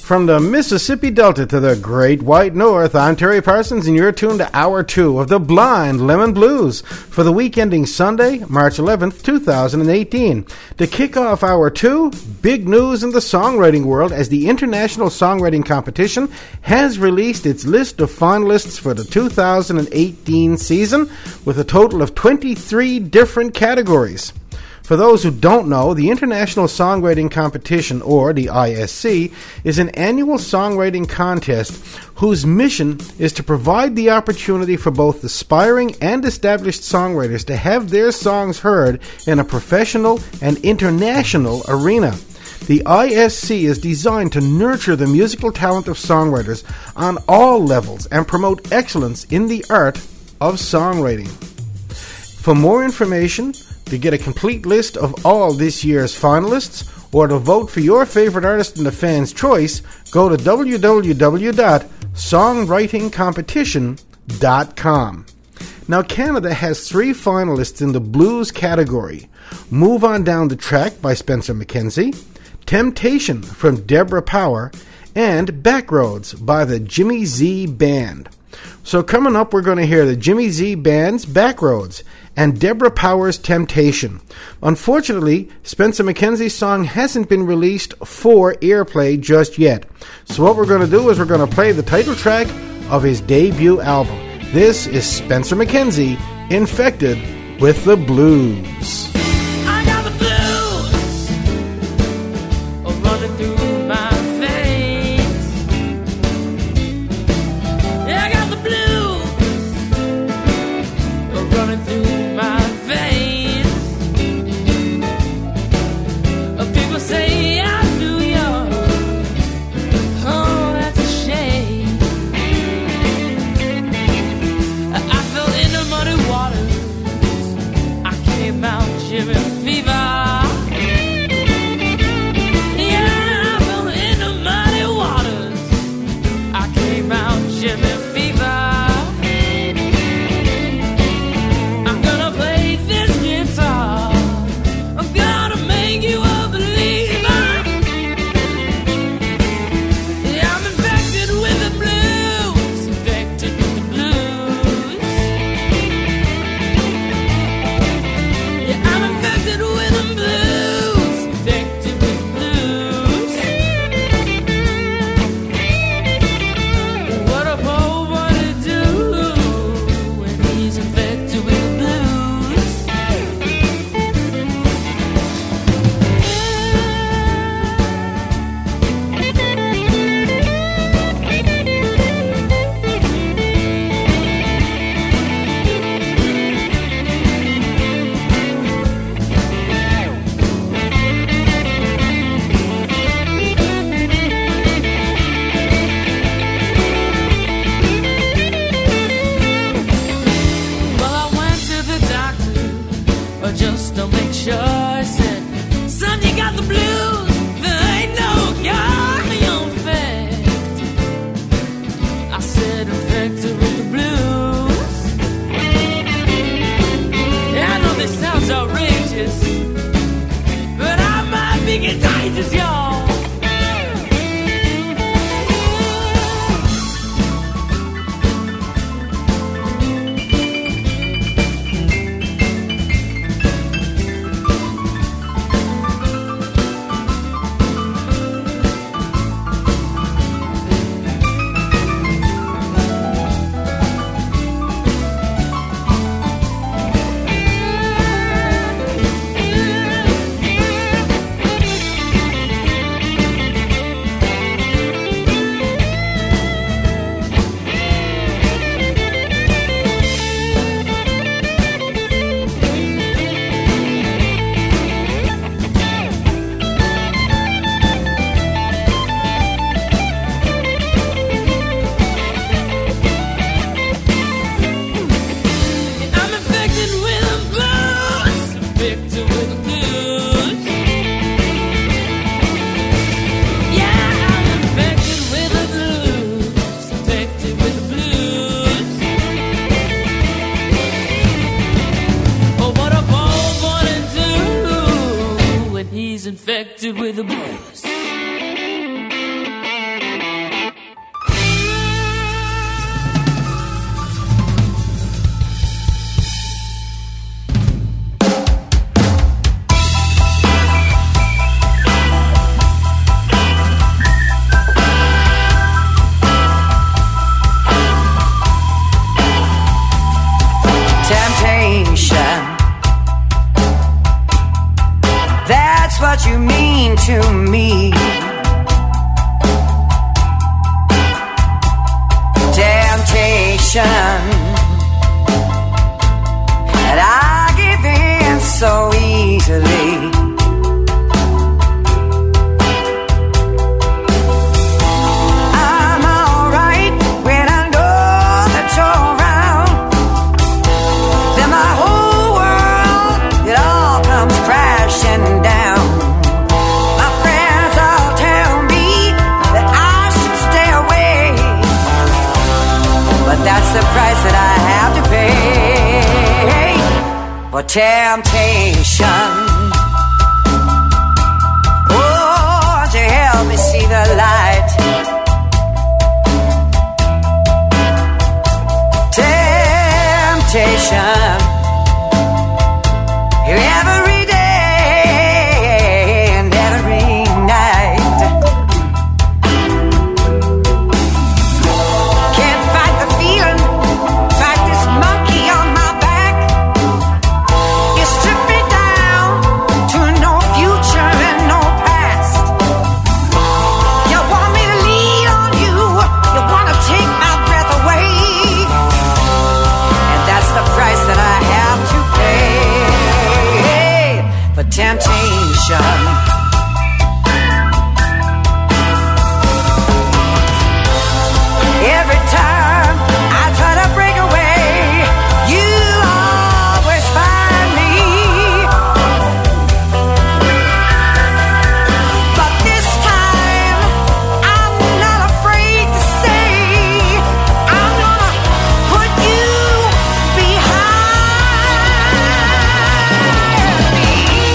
From the Mississippi Delta to the Great White North, I'm Terry Parsons, and you're tuned to Hour 2 of the Blind Lemon Blues for the week ending Sunday, March 11th, 2018. To kick off Hour 2, big news in the songwriting world as the International Songwriting Competition has released its list of finalists for the 2018 season with a total of 23 different categories. For those who don't know, the International Songwriting Competition, or the ISC, is an annual songwriting contest whose mission is to provide the opportunity for both aspiring and established songwriters to have their songs heard in a professional and international arena. The ISC is designed to nurture the musical talent of songwriters on all levels and promote excellence in the art of songwriting. For more information, to get a complete list of all this year's finalists, or to vote for your favorite artist in the fan's choice, go to www.songwritingcompetition.com. Now, Canada has 3 finalists in the blues category: Move On Down the Track by Spencer McKenzie, Temptation from Deborah Power, and Backroads by the Jimmy Z Band. So coming up, we're going to hear the Jimmy Z Band's Backroads and Deborah Power's Temptation. Unfortunately, Spencer McKenzie's song hasn't been released for airplay just yet. So what we're going to do is we're going to play the title track of his debut album. This is Spencer McKenzie, Infected with the Blues. I got the blues running through my veins. Yeah, I got the blues running through my veins. People say I'm too young. Oh, that's a shame. I fell into muddy waters. I came out Jimmy Fever. Yeah, I fell into muddy waters. I came out Jimmy Fever. I'm gonna play this guitar. I'm gonna make you a believer. Yeah, I'm infected with the blues. Infected with the blues. Yeah, I'm infected with the blues. Infected with the blues. What a poor boy to do when he's infected with the blues. Well, I went to the doctor just to make sure. I said, son, you got the blues. There ain't no cure for your infected. I said, infected with the blues. Yeah, I know this sounds outrageous, but I might be contagious, y'all. I'm infected with the blues. Infected with the blues. Yeah, I'm infected with the blues. Infected with the blues. Oh, what a poor boy to do when he's infected with the blues. you mean to me. Temptation, and I give in so easily. I'm alright when I know that you're around. Then my whole world, it all comes crashing down. My friends all tell me that I should stay away, but that's the price that I have to pay for temptation. Oh, won't you help me see the light? Temptation, every day and every night. Can't fight the feeling, fight this monkey on my back. You strip me down to no future and no past. You want me to lean on you, you want to take my breath away, and that's the price that I have to pay for temptation. Every time I try to break away, you always find me. But this time, I'm not afraid to say I'm gonna put you behind me.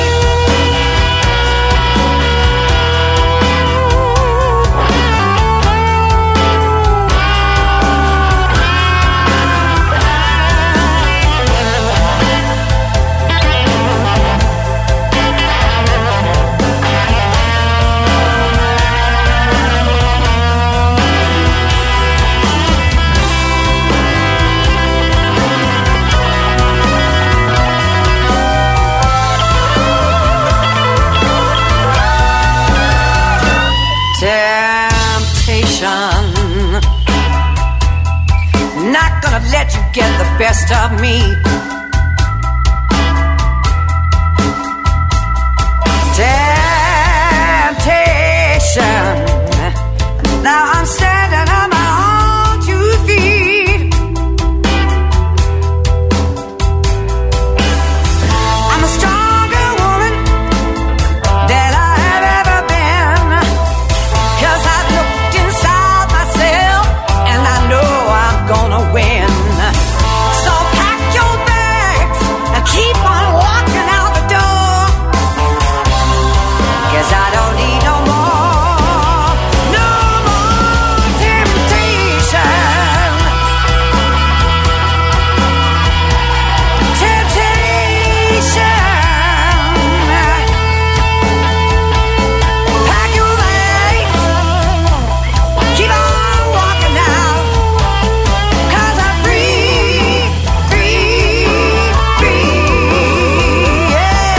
Temptation, not gonna let you get the best of me. Temptation, now I'm standing on my own 2 feet. I'm a stronger woman than I have ever been, 'cause I looked inside myself and I know I'm gonna win. So pack your bags and keep on walking out the door, 'cause I don't need no more temptation. Temptation, pack your bags, keep on walking out, 'cause I'm free, free, free, yeah.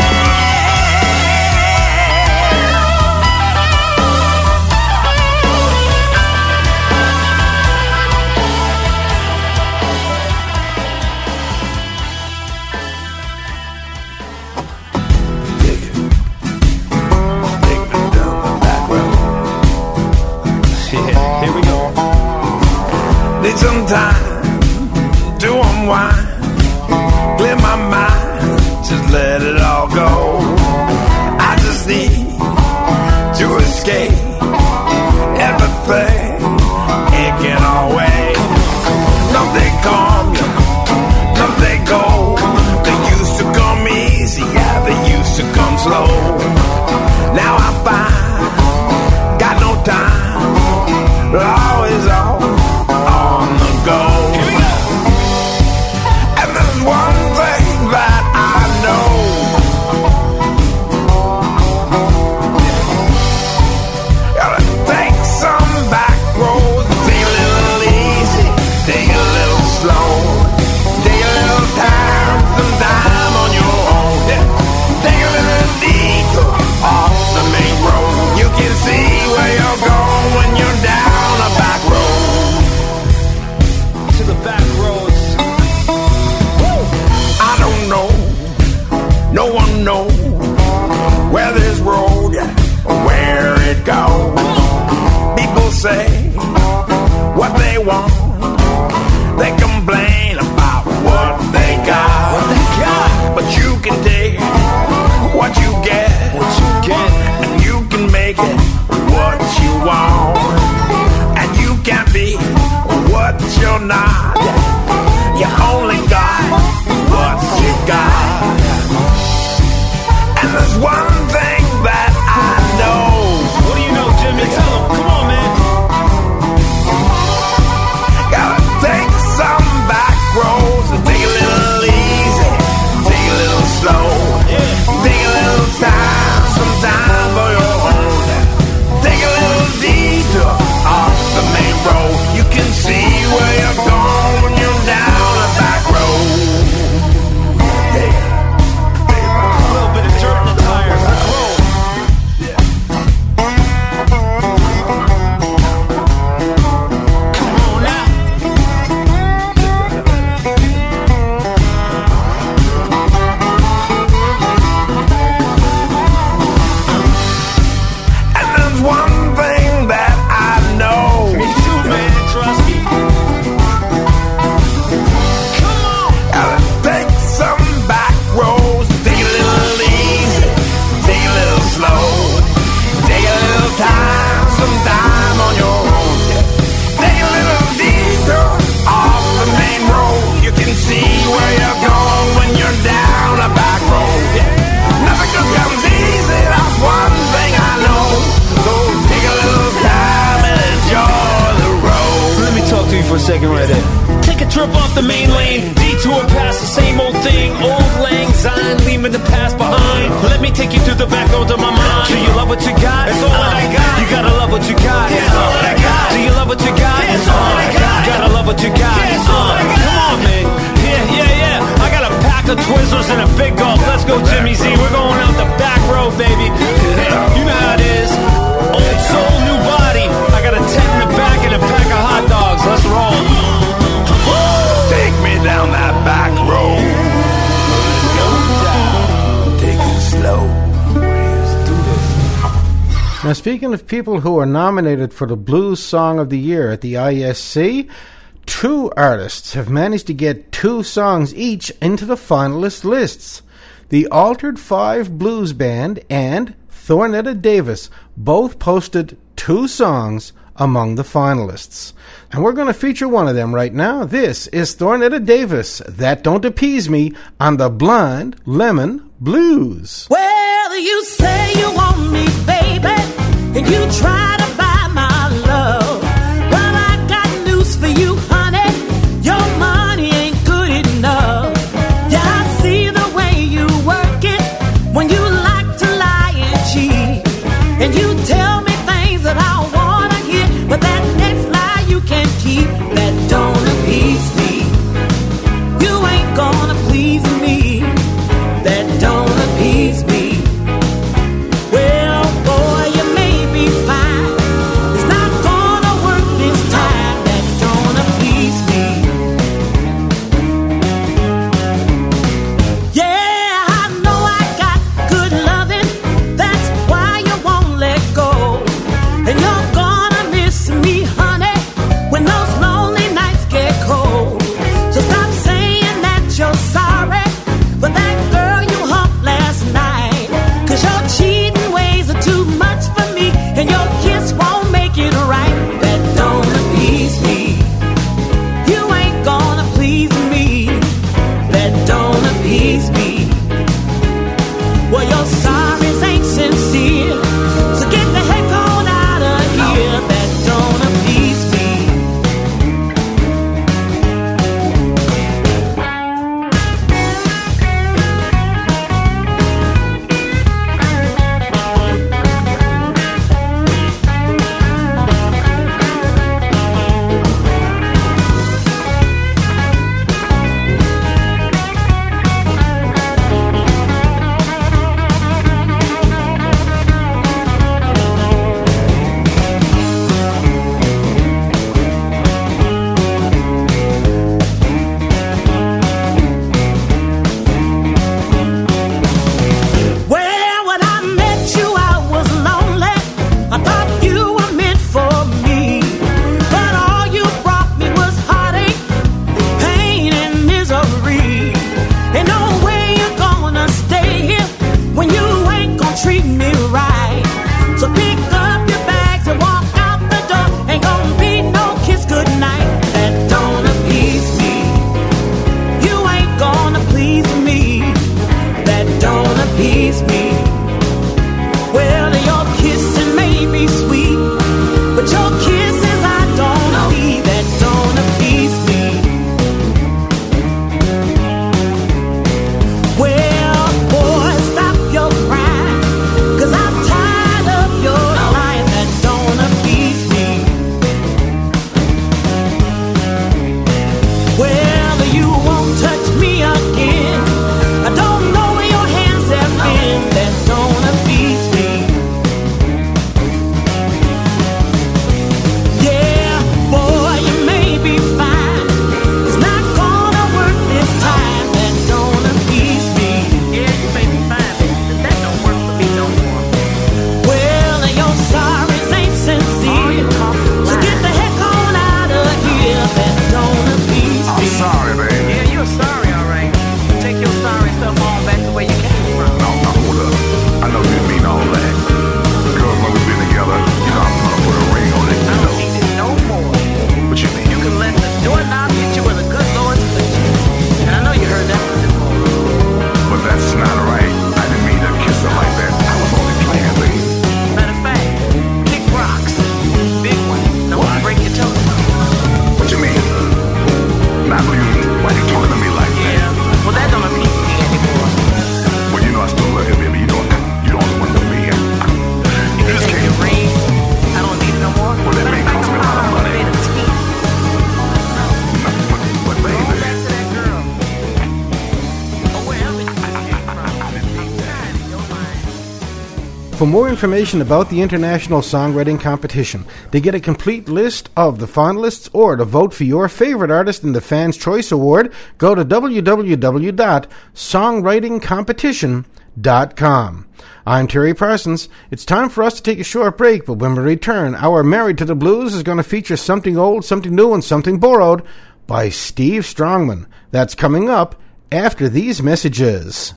Here we go. Need some time to unwind, clear my mind, just let it all go. I just need to escape everything, it can always. Nothing calm you, nothing go. They used to come easy, yeah, they used to come slow. Now I find, got no time, always on the go. And there's one thing that I know, gotta take some back roads, take a little easy, take a little slow, take a little time, some time on your own, yeah. Take a little detour know where this road, where it goes. People say what they want. They complain about what they got. But you can take what you get, and you can make it what you want. And you can't be what you're not. You only got what you got. And there's one thing that I know. What do you know, Jimmy? Tell him. Come on, man. Gotta take some back roads and take a little easy, take a little slow, take a little time, some time for your own. Take a little detour off the main road. You can see where you're going when you're down a back road. Yeah. A little bit of dirt in the tires. Let's roll. Come on now. And there's one thing that I know. Me too, man. Trust me. Come on. Gotta take some back roads, take a little easy, take a little slow, take a little time, some time on your own. Take a little detour off the main road. You can see where you're going when you're down a back road. Nothing good comes easy, that's one thing I know. So take a little time and enjoy the road. Let me talk to you for a second right there. Take a trip off the main lane, detour past the same old thing. Old Lang Syne, leaving the past behind. Let me take you through the back road of my mind. Do you love what you got? It's all that I got. You gotta love what you got. It's all that I got. Do you love what you got? It's all that I got. Gotta love what you got. It's all that I got. Come on, man. Yeah. I got a pack of Twizzlers and a big gulp. Let's go, Jimmy Z. We're going out the back road, baby. You know how it is. Old soul, new body. I got a tent in the back and a pack of hot dogs. Let's roll. Take me down that back road. Take it slow. Now, speaking of people who are nominated for the Blues Song of the Year at the ISC, two artists have managed to get 2 songs each into the finalist lists. The Altered Five Blues Band and Thornetta Davis both posted 2 songs among the finalists. And we're going to feature one of them right now. This is Thornetta Davis, That Don't Appease Me, on the Blind Lemon Blues. Well, you say you want me, baby, and you try to buy my love. Well, I got news for you, honey. Your money ain't good enough. Yeah, I see the way you work it when you like to lie and cheat. And you tell me things that I want to hear, but that next lie you can't keep. That don't appease me. You ain't gonna please me. That don't appease me. Well, boy, you may be fine. appease me. Well, your kissing may be sweet, but your kisses I don't need, that don't appease me. Well, boy, stop your crying, 'cause I'm tired of your lying, that don't appease me. Well, you won't touch me again. I don't know where your hands have been, that don't appease me. Yeah, boy, you may be fine, it's not gonna work this time, that don't appease me. Yeah, you may be fine, baby, but that don't work for me no more. Well, your sorries ain't sincere, so get the heck on out of here, that don't appease me. I'm sorry, baby. Yeah, you're sorry, all right. Take your sorry stuff on back to where you came from. No, hold up. I know you didn't mean all that. Girl, when we've been together, you know I'm gonna put a ring on it. I You don't know. need it no more. What you mean? You can let the doorknob hit you with a good Lord's blessing. And I know you heard that one before. But that's not right. I didn't mean to kiss her like that. I was only playing, baby. Matter of fact, kick rocks. Big one. Don't What? break your toe. What you mean? Not you. Why you talking to me like that? Yeah, well that don't appease me anymore. Well, you know I still love you, baby. You don't want to me. You just Take can't. your ring. I don't need it no more. Well, that Matter may of fact, cost me a I'm lot of money. made of teeth. But Go baby. back to that girl. Or wherever you came from. I'm tired of your mind. For more information about the International Songwriting Competition, to get a complete list of the finalists, or to vote for your favorite artist in the Fans' Choice Award, go to www.songwritingcompetition.com. I'm Terry Parsons. It's time for us to take a short break, but when we return, our Married to the Blues is going to feature Something Old, Something New, and Something Borrowed by Steve Strongman. That's coming up after these messages.